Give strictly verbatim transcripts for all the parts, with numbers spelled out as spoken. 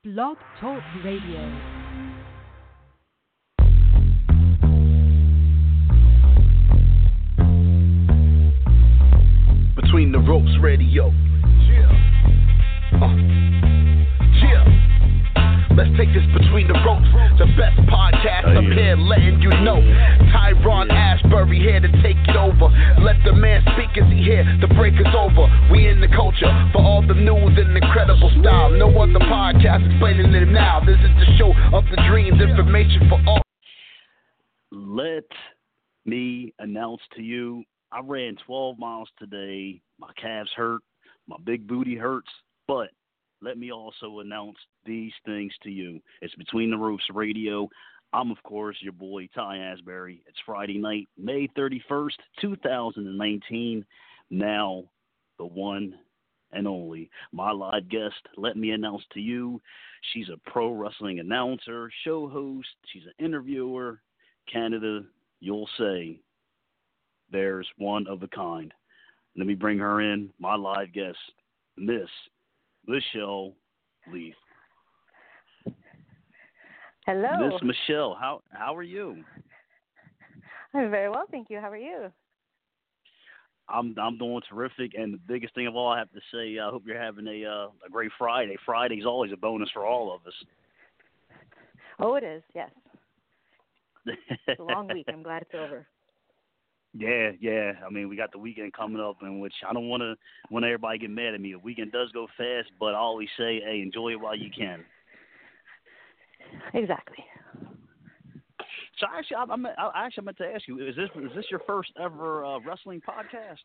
Blog Talk Radio. Between the Ropes Radio. Yeah. Uh. Yeah. Let's take this Between the Ropes. The best podcast oh, up yeah. here letting you know. Tyrone yeah. Ashbury here to take it over. Let the man speak as he here. The break is over. We in the culture for all the news and incredible style. No other podcast explaining it now. This is the show of the dreams. Information for all. Let me announce to you, I ran twelve miles today. My calves hurt. My big booty hurts. But let me also announce these things to you. It's Between the Ropes Radio. I'm, of course, your boy, Ty Asbury. It's Friday night, May thirty-first, twenty nineteen. Now, the one and only, my live guest, let me announce to you, she's a pro wrestling announcer, show host. She's an interviewer. Canada, you'll say, there's one of a kind. Let me bring her in, my live guest, Miss Michelle Leaf. Hello. Miss Michelle, how how are you? I'm very well, thank you. How are you? I'm I'm doing terrific, and the biggest thing of all, I have to say, I hope you're having a uh, a great Friday. Friday's always a bonus for all of us. Oh, it is, yes. It's a long week. I'm glad it's over. Yeah, yeah. I mean, we got the weekend coming up, in which I don't want to want everybody get mad at me. The weekend does go fast, but I always say, hey, enjoy it while you can. Exactly. So actually, I, I, I actually meant to ask you: Is this is this your first ever uh, wrestling podcast?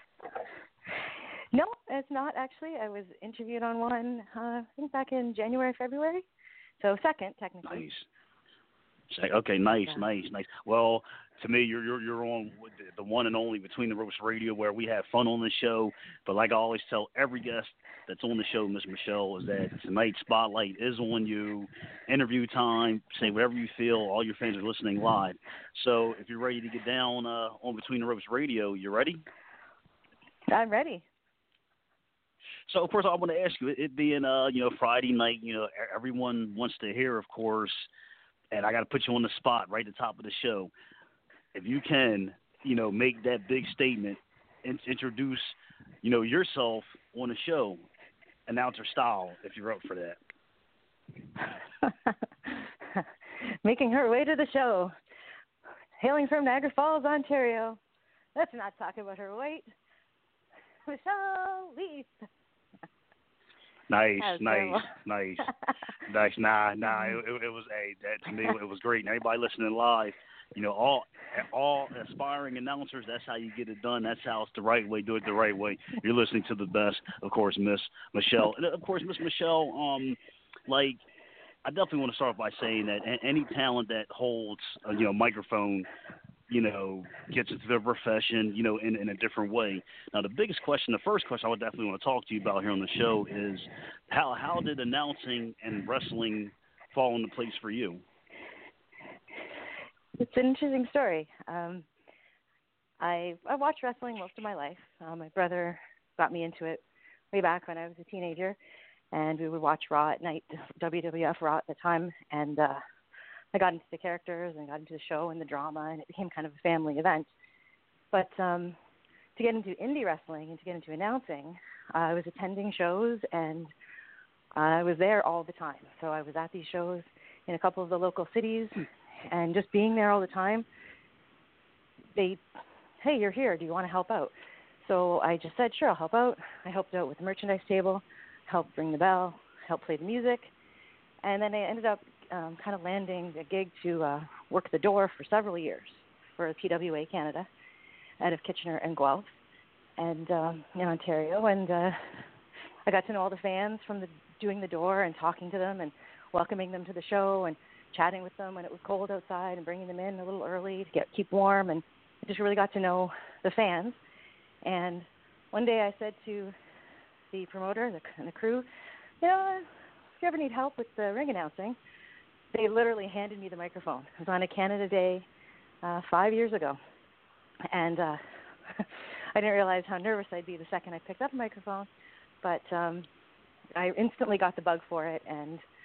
No, it's not actually. I was interviewed on one, uh, I think back in January, February. So second, technically. Nice. Okay, nice, yeah. nice, nice. Well, to me, you're you're you're on the one and only Between the Ropes Radio, where we have fun on the show. But like I always tell every guest that's on the show, Miss Michelle, is that tonight's spotlight is on you. Interview time, say whatever you feel. All your fans are listening live. So if you're ready to get down uh, on Between the Ropes Radio, you ready? I'm ready. So of course, I want to ask you, it being uh you know Friday night, you know everyone wants to hear, of course. And I got to put you on the spot right at the top of the show. If you can, you know, make that big statement and introduce, you know, yourself on the show, announcer style, if you're up for that. Making her way to the show. Hailing from Niagara Falls, Ontario. Let's not talk about her weight. Michelle Leaf. Nice, nice, nice, nice. Nah, nah. It, it, it was a that to me it was great. And everybody listening live, you know, all all aspiring announcers. That's how you get it done. That's how it's the right way. Do it the right way. You're listening to the best, of course, Miss Michelle. And of course, Miss Michelle. Um, like I definitely want to start by saying that any talent that holds a, you know microphone, you know, gets into their profession, you know, in, in a different way. Now, the biggest question, the first question I would definitely want to talk to you about here on the show is how how did announcing and wrestling fall into place for you? It's an interesting story. Um, I I watched wrestling most of my life. Uh, my brother got me into it way back when I was a teenager, and we would watch Raw at night, W W F Raw at the time, and uh, I got into the characters and got into the show and the drama, and it became kind of a family event. But um, to get into indie wrestling and to get into announcing, uh, I was attending shows, and I was there all the time. So I was at these shows in a couple of the local cities, and just being there all the time, they, hey, you're here. Do you want to help out? So I just said, sure, I'll help out. I helped out with the merchandise table, helped ring the bell, helped play the music, and then I ended up Um, kind of landing a gig to uh, work the door for several years for P W A Canada out of Kitchener and Guelph and um, in Ontario. And uh, I got to know all the fans from the, doing the door and talking to them and welcoming them to the show and chatting with them when it was cold outside and bringing them in a little early to get keep warm. And I just really got to know the fans. And one day I said to the promoter the, and the crew, you know, if you ever need help with the ring announcing, they literally handed me the microphone. It was on a Canada Day uh, five years ago. And uh, I didn't realize how nervous I'd be the second I picked up a microphone. But um, I instantly got the bug for it, and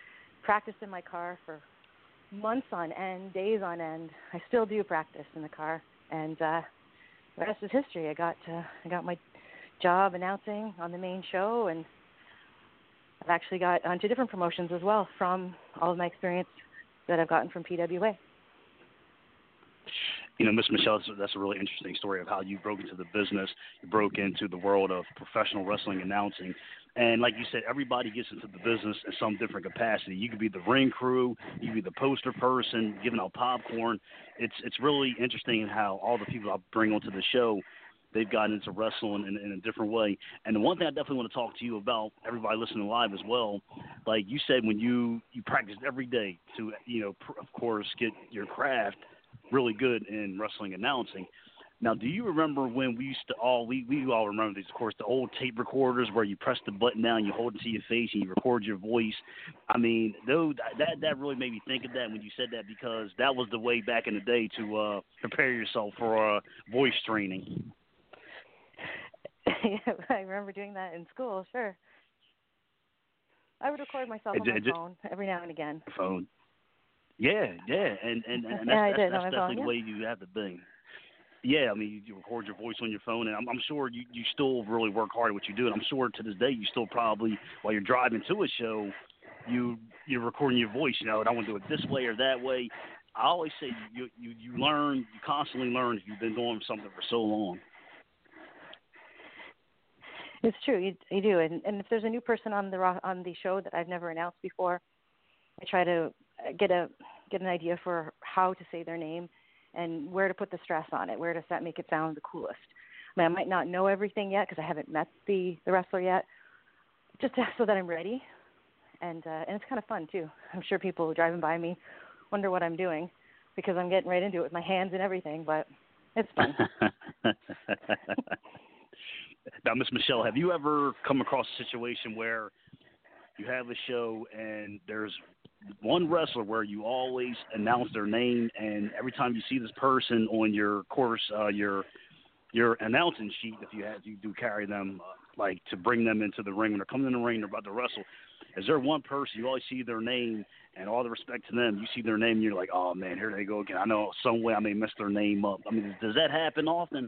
practiced in my car for months on end, days on end. I still do practice in the car, and uh, the rest is history. I got uh, I got my job announcing on the main show, and I've actually got onto different promotions as well from all of my experience that I've gotten from P W A. You know, Miss Michelle, that's a really interesting story of how you broke into the business, you broke into the world of professional wrestling announcing. And like you said, everybody gets into the business in some different capacity. You could be the ring crew, you could be the poster person, giving out popcorn. It's it's really interesting how all the people I bring onto the show, they've gotten into wrestling in, in a different way. And the one thing I definitely want to talk to you about, everybody listening live as well, like you said, when you, you practice every day to, you know, pr- of course, get your craft really good in wrestling announcing. Now, do you remember when we used to all, we, we all remember these, of course, the old tape recorders where you press the button down, you hold it to your face, and you record your voice? I mean, though, that that really made me think of that when you said that, because that was the way back in the day to uh, prepare yourself for uh, voice training. Yeah, I remember doing that in school, sure. I would record myself on my it, phone every now and again. Phone. Yeah, yeah, and, and, and that's, yeah, that's, did, that's definitely phone, the yeah. way you have to be. Yeah, I mean, you record your voice on your phone, and I'm, I'm sure you, you still really work hard at what you do, and I'm sure to this day you still probably, while you're driving to a show, you, you're recording your voice, you know, and I want to do it this way or that way. I always say you, you, you learn, you constantly learn if you've been doing something for so long. It's true, you, you do, and, and if there's a new person on the on the show that I've never announced before, I try to get a get an idea for how to say their name and where to put the stress on it, where to set, make it sound the coolest. I mean, I might not know everything yet because I haven't met the, the wrestler yet, just so that I'm ready, and uh, and it's kind of fun too. I'm sure people driving by me wonder what I'm doing because I'm getting right into it with my hands and everything, but it's fun. Now, Miss Michelle, have you ever come across a situation where you have a show and there's one wrestler where you always announce their name, and every time you see this person on your course, uh, your your announcing sheet, if you have, you do carry them, uh, like to bring them into the ring when they're coming in the ring, they're about to wrestle. Is there one person you always see their name, and all the respect to them, you see their name and you're like, oh man, here they go again. I know some way I may mess their name up. I mean, does that happen often?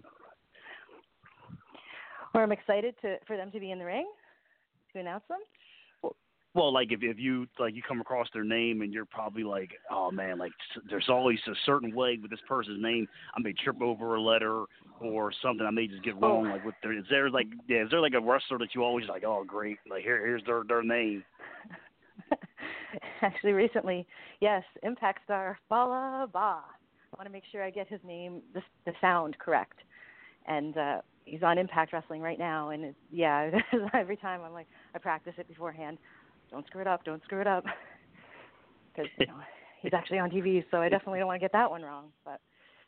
Or I'm excited to for them to be in the ring to announce them. Well, like if if you like you come across their name and you're probably like, oh man, like there's always a certain way with this person's name. I may trip over a letter or something. I may just get wrong. Oh. Like with their, is there like yeah, is there like a wrestler that you always like? Oh, great, like here here's their their name. Actually, recently, yes, Impact star Bala Ba. I want to make sure I get his name, the, the sound correct, and. uh He's on Impact Wrestling right now, and it's, yeah, every time I'm like, I practice it beforehand. Don't screw it up, don't screw it up, because you know, he's actually on T V, so I definitely don't want to get that one wrong. But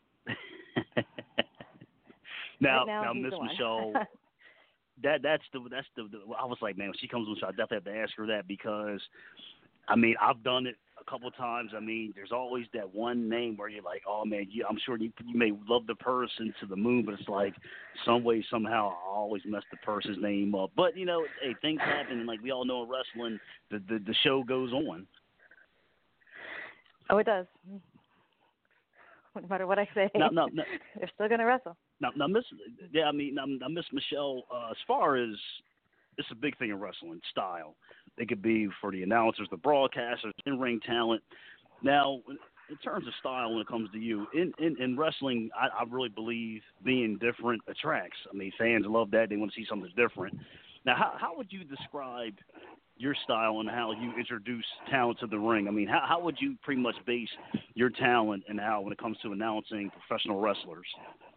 now, right now, now, Miss Michelle, that that's the that's the, the. I was like, man, when she comes on the show, I definitely have to ask her that because, I mean, I've done it a couple of times. I mean, there's always that one name where you're like, oh man, you, I'm sure you, you may love the person to the moon, but it's like some way, somehow, I always mess the person's name up. But you know, hey, things happen, and like we all know in wrestling, the the, the show goes on. Oh, it does. No matter what I say, no, no, no. they're still gonna wrestle. Now, now, Miss, yeah, I mean, now, now Miss Michelle, uh, as far as it's a big thing in wrestling, style. It could be for the announcers, the broadcasters, in-ring talent. Now, in terms of style when it comes to you, in, in, in wrestling, I, I really believe being different attracts. I mean, fans love that. They want to see something different. Now, how, how would you describe your style and how you introduce talent to the ring? I mean, how, how would you pretty much base your talent and how when it comes to announcing professional wrestlers?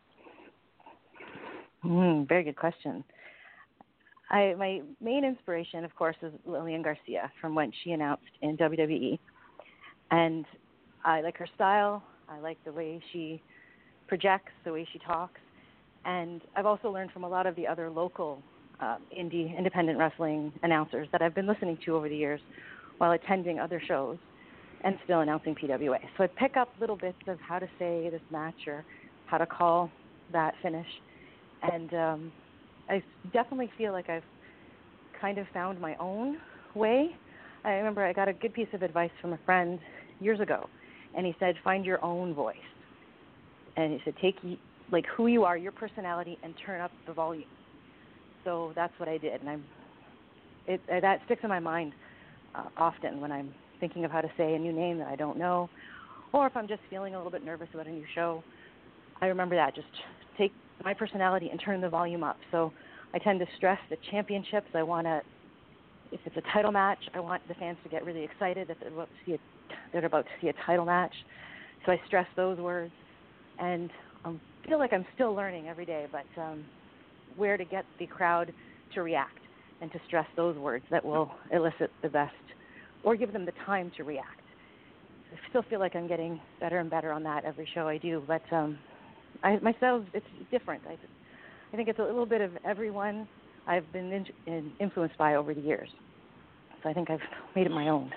Mm, very good question. I, my main inspiration, of course, is Lillian Garcia from when she announced in W W E. And I like her style. I like the way she projects, the way she talks. And I've also learned from a lot of the other local uh, indie, independent wrestling announcers that I've been listening to over the years while attending other shows and still announcing P W A. So I pick up little bits of how to say this match or how to call that finish. And um, I definitely feel like I've kind of found my own way I remember I got a good piece of advice from a friend years ago, and he said, find your own voice. And he said, take like who you are, your personality, and turn up the volume. So that's what I did, and I'm it that sticks in my mind uh, often when I'm thinking of how to say a new name that I don't know, or if I'm just feeling a little bit nervous about a new show. I remember that, just take my personality and turn the volume up. So I tend to stress the championships. I want to, if it's a title match, I want the fans to get really excited that they're about to see a, they're about to see a title match. So I stress those words, and I feel like I'm still learning every day, but um, where to get the crowd to react and to stress those words that will elicit the best or give them the time to react. I still feel like I'm getting better and better on that every show I do, but um, I, myself, it's different. I, I think it's a little bit of everyone I've been in, in influenced by over the years. So I think I've made it my own.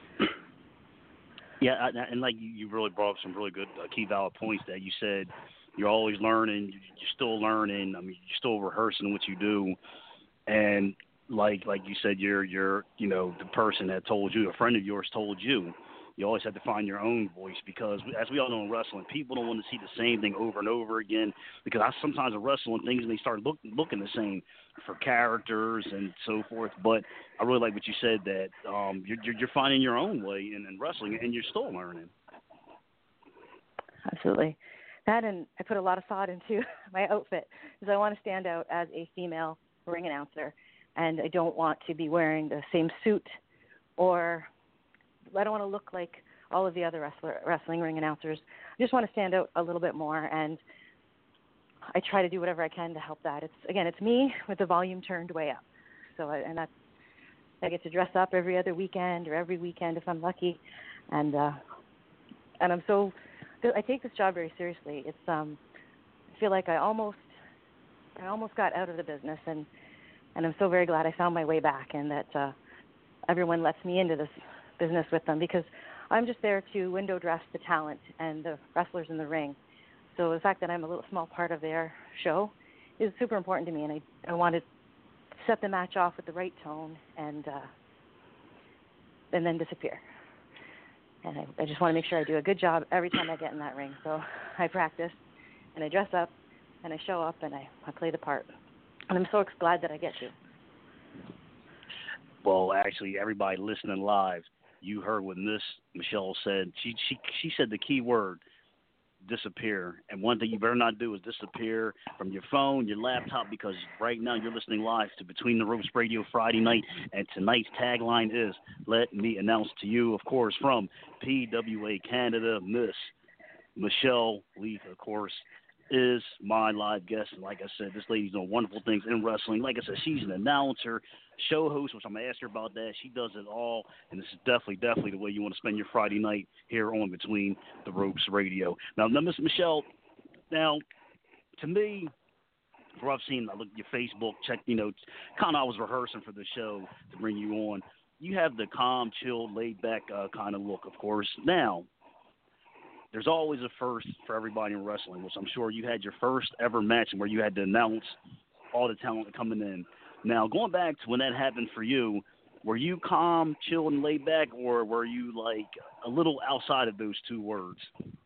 Yeah, and like you really brought up some really good uh, key valid points that you said. You're always learning. You're still learning. I mean, you're still rehearsing what you do, and like like you said, you're you're you know the person that told you, a friend of yours told you. You always have to find your own voice because, as we all know in wrestling, people don't want to see the same thing over and over again. Because I sometimes in wrestling things and they start look, looking the same for characters and so forth. But I really like what you said that um, you're, you're you're finding your own way in, in wrestling and you're still learning. Absolutely. That, and I put a lot of thought into my outfit because I want to stand out as a female ring announcer, and I don't want to be wearing the same suit, or I don't want to look like all of the other wrestler, wrestling ring announcers. I just want to stand out a little bit more, and I try to do whatever I can to help that. It's again, it's me with the volume turned way up. So, I, and that's I get to dress up every other weekend or every weekend if I'm lucky, and uh, and I'm so. I take this job very seriously. It's um, I feel like I almost, I almost got out of the business, and, and I'm so very glad I found my way back, and that uh, everyone lets me into this business with them because I'm just there to window dress the talent and the wrestlers in the ring. So the fact that I'm a little small part of their show is super important to me, and I I want to set the match off with the right tone and uh, and then disappear. And I, I just want to make sure I do a good job every time I get in that ring. So I practice, and I dress up, and I show up, and I, I play the part. And I'm so glad that I get to. Well, actually, everybody listening live, you heard what Miss Michelle said. She she she said the key word, disappear. And one thing you better not do is disappear from your phone, your laptop, because right now you're listening live to Between the Ropes Radio Friday night, and tonight's tagline is, let me announce to you, of course, from P W A Canada, Miss Michelle Leith, of course, is my live guest. And like I said, this lady's doing wonderful things in wrestling. Like I said, she's an announcer, show host, which I'm going to ask her about that. She does it all, and this is definitely, definitely the way you want to spend your Friday night here on Between the Ropes Radio. Now, now Miss Michelle, now, to me, for I've seen, I looked at your Facebook, check, you know, kind of I was rehearsing for the show to bring you on. You have the calm, chilled, laid-back uh, kind of look, of course. Now, there's always a first for everybody in wrestling, which I'm sure you had your first ever match where you had to announce all the talent coming in. Now, going back to when that happened for you, were you calm, chill, and laid back, or were you, like, a little outside of those two words?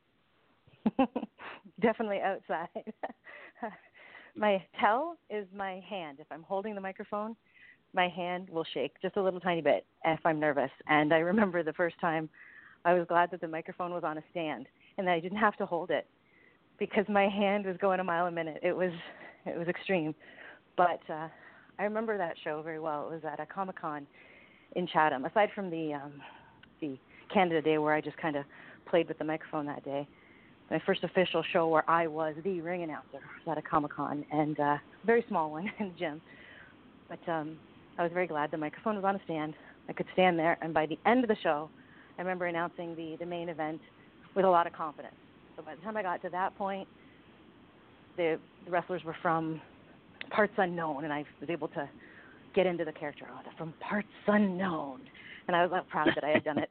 Definitely outside. My tell is my hand. If I'm holding the microphone, my hand will shake just a little tiny bit if I'm nervous. And I remember the first time I was glad that the microphone was on a stand and that I didn't have to hold it because my hand was going a mile a minute. It was it was extreme. But uh, I remember that show very well. It was at a Comic-Con in Chatham. Aside from the um, the Canada Day where I just kind of played with the microphone that day, my first official show where I was the ring announcer was at a Comic-Con, and uh, a very small one in the gym. But um, I was very glad the microphone was on a stand. I could stand there, and by the end of the show, I remember announcing the, the main event with a lot of confidence. So by the time I got to that point, the, the wrestlers were from parts unknown, and I was able to get into the character. Oh, they're from parts unknown. And I was like, proud that I had done it.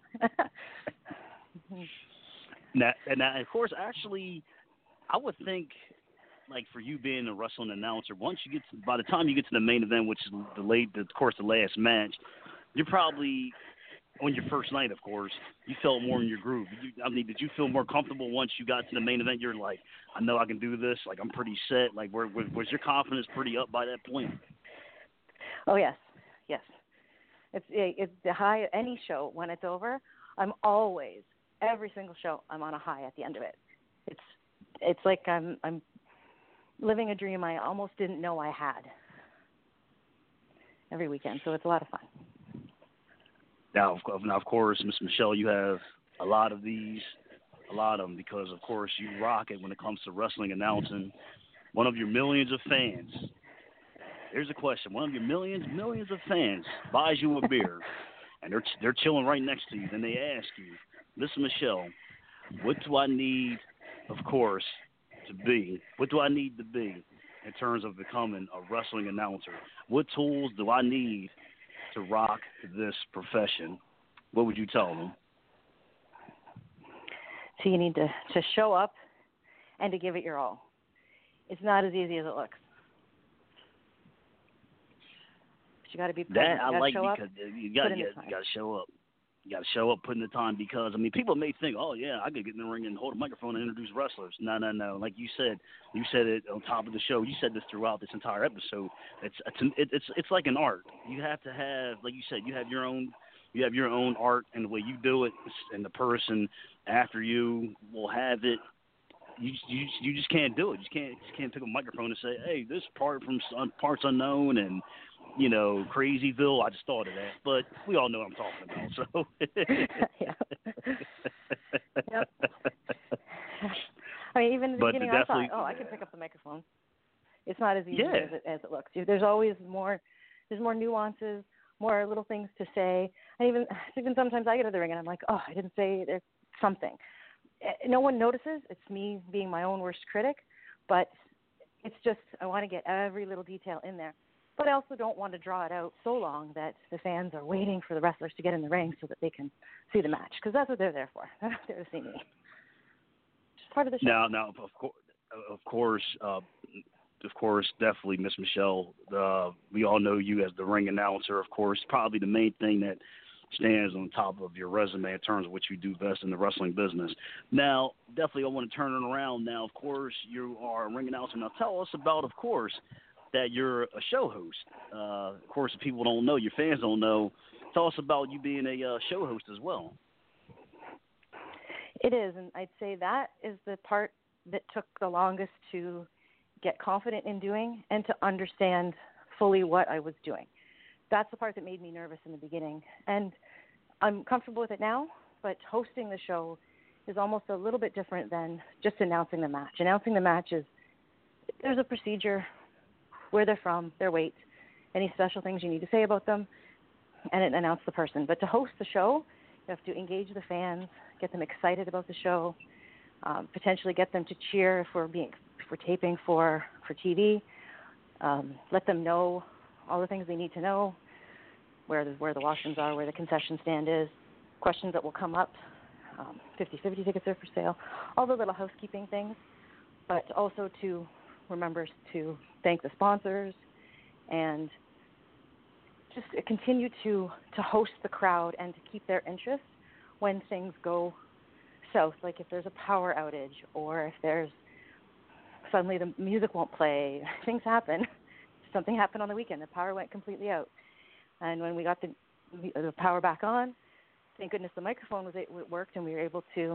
now, and now, of course, actually, I would think, like, for you being a wrestling announcer, once you get to, by the time you get to the main event, which is the late, of course, the last match, you're probably on your first night, of course, you felt more in your groove. You, I mean, did you feel more comfortable once you got to the main event? You're like, I know I can do this. Like, I'm pretty set. Like, were, was your confidence pretty up by that point? Oh yes, yes. It's it's the high. Any show when it's over, I'm always every single show I'm on a high at the end of it. It's it's like I'm I'm living a dream I almost didn't know I had every weekend. So it's a lot of fun. Now, of, now, of course, Miss Michelle, you have a lot of these, a lot of them, because, of course, you rock it when it comes to wrestling announcing. One of your millions of fans, here's a question. One of your millions, millions of fans buys you a beer, and they're they're chilling right next to you. Then they ask you, Miss Michelle, what do I need, of course, to be? What do I need to be in terms of becoming a wrestling announcer? What tools do I need to rock this profession? What would you tell them? So you need to, to show up and to give it your all. It's not as easy as it looks. But you got to be present. That I like show because up, you got you you got to show up. You got to show up, put in the time, because I mean, people may think, oh yeah, I could get in the ring and hold a microphone and introduce wrestlers. No, no, no. Like you said, you said it on top of the show. You said this throughout this entire episode. It's it's it's it's like an art. You have to have, like you said, you have your own you have your own art, and the way you do it, and the person after you will have it. You you you just can't do it. You just can't just can't pick up a microphone and say, hey, this part from Parts Unknown and, you know, Crazyville. I just thought of that, but we all know what I'm talking about. So, yeah. Yep. I mean, even in the but beginning, I thought, oh, I can pick up the microphone. It's not as easy yeah. as, it, as it looks. There's always more. There's more nuances, more little things to say. And even even sometimes I get to the ring and I'm like, oh, I didn't say there's something. No one notices. It's me being my own worst critic, but it's just I want to get every little detail in there. But I also don't want to draw it out so long that the fans are waiting for the wrestlers to get in the ring so that they can see the match, because that's what they're there for. They're not there to see me. Just part of the show. Now, now, of course, of course, uh, of course, definitely, Miss Michelle. Uh, we all know you as the ring announcer. Of course, probably the main thing that stands on top of your resume in terms of what you do best in the wrestling business. Now, definitely, I want to turn it around. Now, of course, you are a ring announcer. Now, tell us about, of course, that you're a show host. Uh, of course, if people don't know, your fans don't know, tell us about you being a uh, show host as well. It is, and I'd say that is the part that took the longest to get confident in doing and to understand fully what I was doing. That's the part that made me nervous in the beginning. And I'm comfortable with it now, but hosting the show is almost a little bit different than just announcing the match. Announcing the match is, there's a procedure, where they're from, their weight, any special things you need to say about them, and it announce the person. But to host the show, you have to engage the fans, get them excited about the show, um, potentially get them to cheer if we're being if we're taping for for T V, um, let them know all the things they need to know, where the where the washrooms are, where the concession stand is, questions that will come up, um, fifty-fifty tickets are for sale, all the little housekeeping things, but also to remember to thank the sponsors and just continue to, to host the crowd and to keep their interest when things go south, like if there's a power outage or if there's suddenly the music won't play. Things happen. Something happened on the weekend. The power went completely out. And when we got the, the power back on, thank goodness the microphone was it worked and we were able to,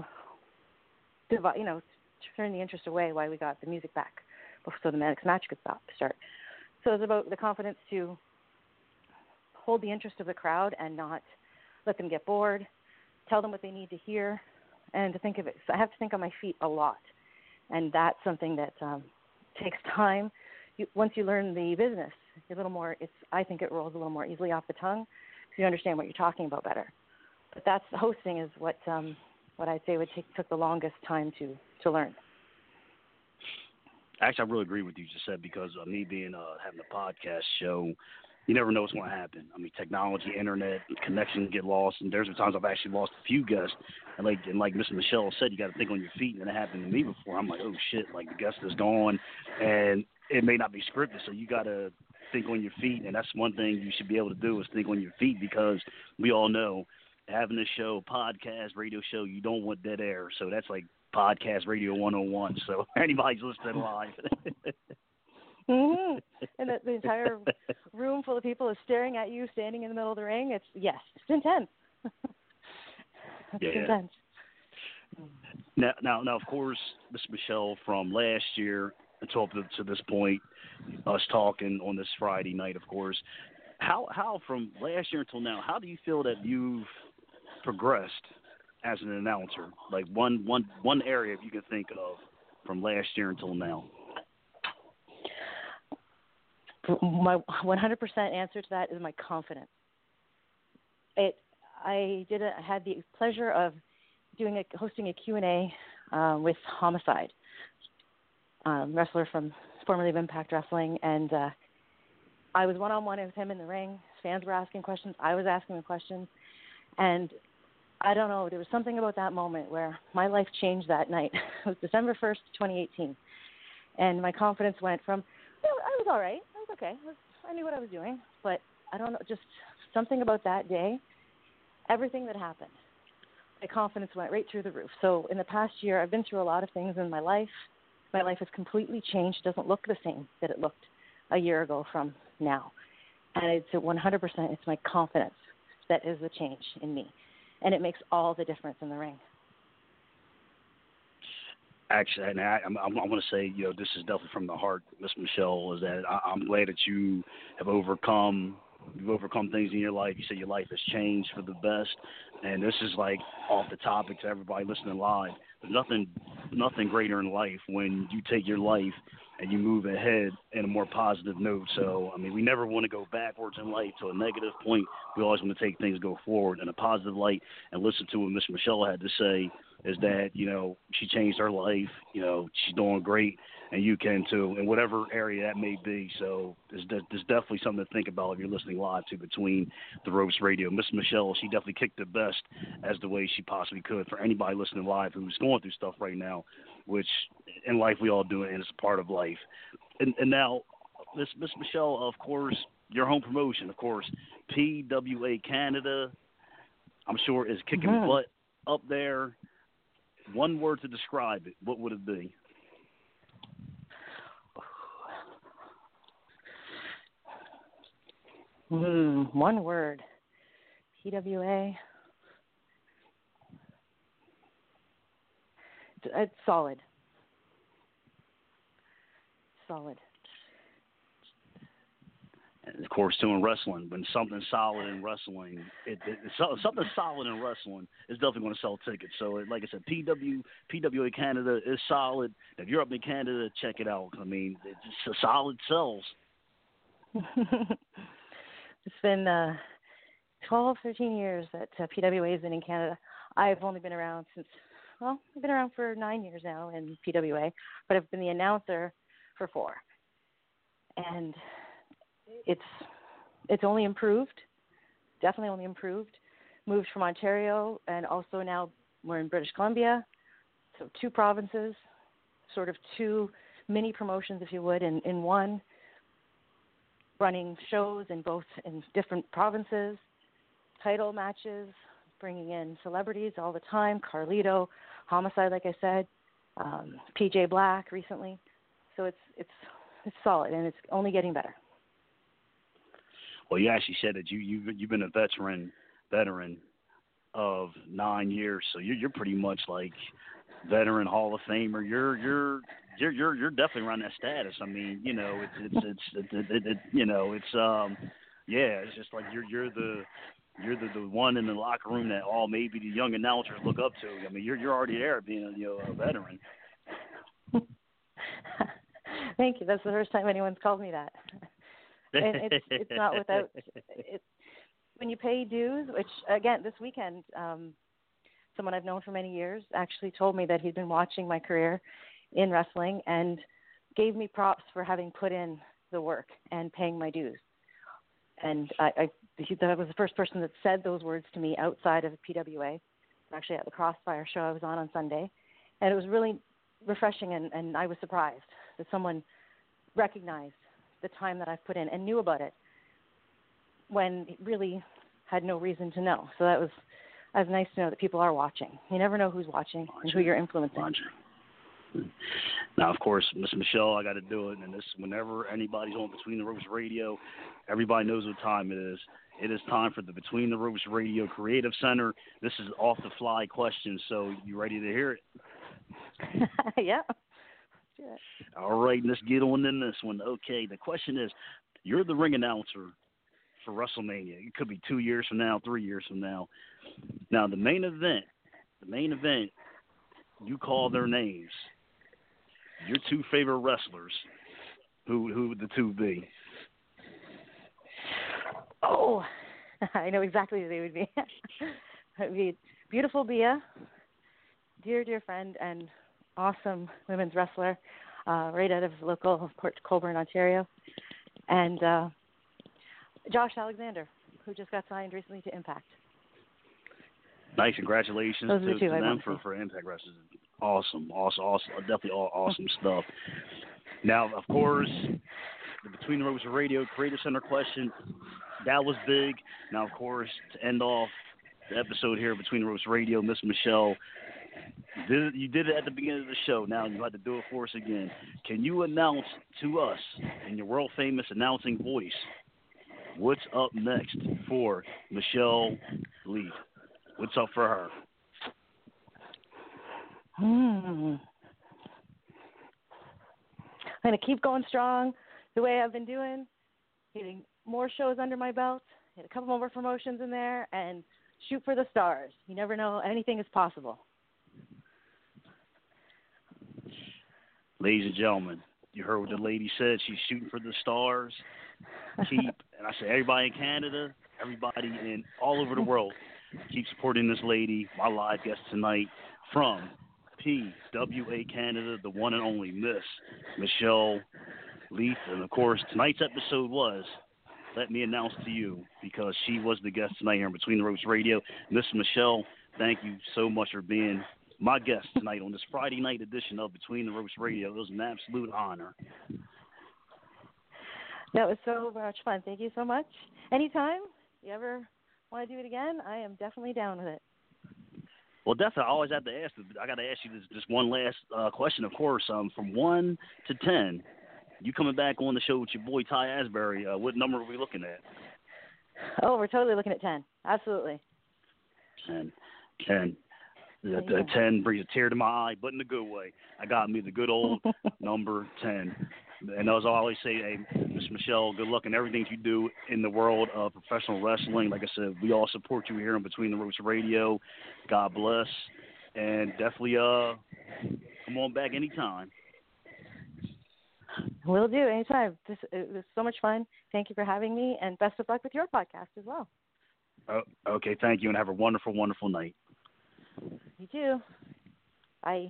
you know, turn the interest away while we got the music back, so the next match could stop start. So it's about the confidence to hold the interest of the crowd and not let them get bored, tell them what they need to hear, and to think of it. So I have to think on my feet a lot, and that's something that um, takes time. You, once you learn the business, a little more. It's I think it rolls a little more easily off the tongue because you understand what you're talking about better. But that's hosting is what um, what I'd say would take took the longest time to to learn. Actually, I really agree with you just said because of me being uh, having a podcast show, you never know what's going to happen. I mean, technology, internet, connections get lost, and there's been times I've actually lost a few guests. And like and like Mister Michelle said, you got to think on your feet, and it happened to me before. I'm like, oh shit, like the guest is gone, and it may not be scripted, so you got to think on your feet, and that's one thing you should be able to do is think on your feet, because we all know having a show, podcast, radio show, you don't want dead air. So that's like podcast radio one oh one. So anybody's listening live. Mm-hmm. And the, the entire room full of people is staring at you standing in the middle of the ring. It's, yes, it's intense. It's yeah. intense. Now, now, now, of course, Miss Michelle, from last year until to, to this point, us talking on this Friday night, of course, how, how from last year until now, how do you feel that you've progressed as an announcer? Like one, one, one area if you can think of from last year until now. My one hundred percent answer to that is my confidence. It, I did. A, I had the pleasure of doing a hosting a Q and A uh, with Homicide, um, wrestler from formerly of Impact Wrestling, and uh, I was one on one with him in the ring. Fans were asking questions. I was asking the questions, and I don't know. There was something about that moment where my life changed that night. It was December first, twenty eighteen, and my confidence went from I was all right. I was okay. I, was, I knew what I was doing, but I don't know. Just something about that day. Everything that happened, my confidence went right through the roof. So in the past year, I've been through a lot of things in my life. My life has completely changed. It doesn't look the same that it looked a year ago from now. And it's at one hundred percent, it's my confidence that is the change in me. And it makes all the difference in the ring. Actually, and I, I'm, I'm, I'm going to say, you know, this is definitely from the heart, Miss Michelle, is that I, I'm glad that you have overcome You've overcome things in your life. You said your life has changed for the best, and this is like off the topic to everybody listening live. There's nothing, nothing greater in life when you take your life and you move ahead in a more positive note. So, I mean, we never want to go backwards in life to a negative point. We always want to take things, go forward in a positive light, and listen to what Miss Michelle had to say. Is that, you know, she changed her life. You know, she's doing great, and you can too, in whatever area that may be. So there's, there's definitely something to think about if you're listening live to Between the Ropes Radio. Miss Michelle, she definitely kicked the best as the way she possibly could for anybody listening live who's going through stuff right now, which in life we all do it, and it's a part of life. And, and now, Miss Miss Michelle, of course, your home promotion, of course, P W A Canada, I'm sure is kicking Mm-hmm. butt up there. One word to describe it, what would it be? Hmm, one word. P W A. It's, it's solid. Solid. And of course, too, in wrestling, when something's solid in wrestling, it, it, it, something solid in wrestling is definitely going to sell tickets. So, like I said, P W P W A Canada is solid. If you're up in Canada, check it out. I mean, it's a solid sells. It's been uh, twelve, thirteen years that uh, P W A has been in Canada. I've only been around since, well, I've been around for nine years now in P W A, but I've been the announcer for four. And it's it's only improved, definitely only improved. Moved from Ontario, and also now we're in British Columbia. So two provinces, sort of two mini promotions, if you would, in, in one. Running shows in both in different provinces, title matches, bringing in celebrities all the time. Carlito, Homicide, like I said, um, P J Black recently. So it's it's it's solid, and it's only getting better. Well, you actually said that you you you've been a veteran veteran of nine years, so you're you're pretty much like veteran Hall of Famer. You're you're you're you're you're definitely around that status. I mean, you know, it's it's it's it, it, it, you know, it's um yeah, it's just like you're you're the you're the, the one in the locker room that all maybe the young announcers look up to. I mean, you're you're already there being a, you know, a veteran. Thank you. That's the first time anyone's called me that. And it's it's not without it's when you pay dues, which again this weekend, um, someone I've known for many years actually told me that he'd been watching my career in wrestling and gave me props for having put in the work and paying my dues. And I, I he, that was the first person that said those words to me outside of P W A, actually at the Crossfire show I was on on Sunday. And it was really refreshing, and, and I was surprised that someone recognized the time that I've put in and knew about it when it really had no reason to know. So that was, that was nice to know that people are watching. You never know who's watching, watching and who you're influencing. Watching. Now, of course, Miss Michelle, I got to do it. And this, whenever anybody's on Between the Ropes Radio, everybody knows what time it is. It is time for the Between the Ropes Radio Creative Center. This is off-the-fly questions, so you ready to hear it? Yeah. All right, let's get on in this one. Okay, the question is, you're the ring announcer for WrestleMania. It could be two years from now, three years from now. Now, the main event, the main event, you call their names. Your two favorite wrestlers, who who would the two be? Oh, I know exactly who they would be. It would be beautiful Bia, dear, dear friend, and awesome women's wrestler, uh, right out of local Port Colborne, Ontario, and uh, Josh Alexander, who just got signed recently to Impact. Nice, congratulations Those to, are the two to I them for, want to for Impact Wrestling. Awesome, awesome, awesome, definitely all awesome stuff. Now, of course, the Between the Ropes Radio Creative Center question, that was big. Now, of course, to end off the episode here, Between the Ropes Radio, Miss Michelle, did it, you did it at the beginning of the show. Now you had to do it for us again. Can you announce to us in your world-famous announcing voice what's up next for Michelle Lee? What's up for her? Hmm. I'm going to keep going strong the way I've been doing, getting more shows under my belt, get a couple more promotions in there, and shoot for the stars. You never know. Anything is possible. Ladies and gentlemen, you heard what the lady said. She's shooting for the stars. Keep, and I say everybody in Canada, everybody in all over the world, keep supporting this lady, my live guest tonight from P W A Canada, the one and only Miss Michelle Leith. And, of course, tonight's episode was, let me announce to you, because she was the guest tonight here on Between the Ropes Radio. Miss Michelle, thank you so much for being my guest tonight on this Friday night edition of Between the Ropes Radio. It was an absolute honor. That was so much fun. Thank you so much. Anytime you ever want to do it again, I am definitely down with it. Well, definitely. I always have to ask. I got to ask you this, this one last uh, question. Of course, um, from one to ten, you coming back on the show with your boy Ty Asbury. Uh, what number are we looking at? Oh, we're totally looking at ten. Absolutely. Ten. Ten. The, the ten brings a tear to my eye, but in a good way. I got me the good old number ten. And as I always say, hey, Miss Michelle, good luck in everything you do in the world of professional wrestling. Like I said, we all support you here on Between the Ropes Radio. God bless. And definitely uh, come on back anytime. Will do, anytime. This, it was so much fun. Thank you for having me, and best of luck with your podcast as well. Oh, okay, thank you, and have a wonderful, wonderful night. You too. Bye.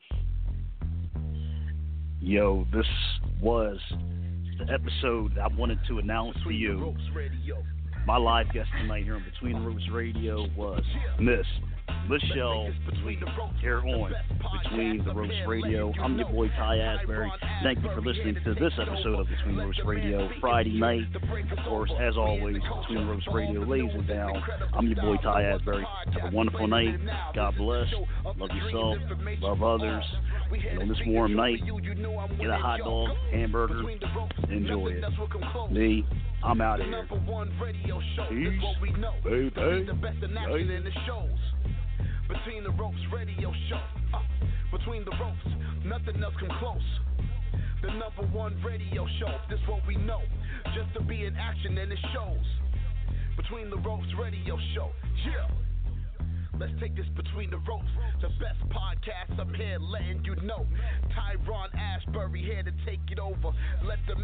Yo, this was the episode I wanted to announce to you. My live guest tonight here on Between the Ropes Radio was Miss Michelle Lee, here on Between the Ropes Radio. I'm your boy Ty Asbury. Thank you for listening to this episode of Between the Ropes Radio, Friday night. Of course, as always, Between the Ropes Radio lays it down. I'm your boy Ty Asbury. Have a wonderful night. God bless. Love yourself. Love others. And on this warm night, get a hot dog, hamburger, enjoy it. Me, I'm out of here. Peace, baby. Hey. Between the Ropes Radio Show. Uh, between the ropes, nothing else come close. The number one radio show. This what we know. Just to be in action and it shows. Between the Ropes Radio Show. Yeah. Let's take this Between the Ropes. The best podcast I'm here letting you know. Tyrone Ashbury here to take it over. Let the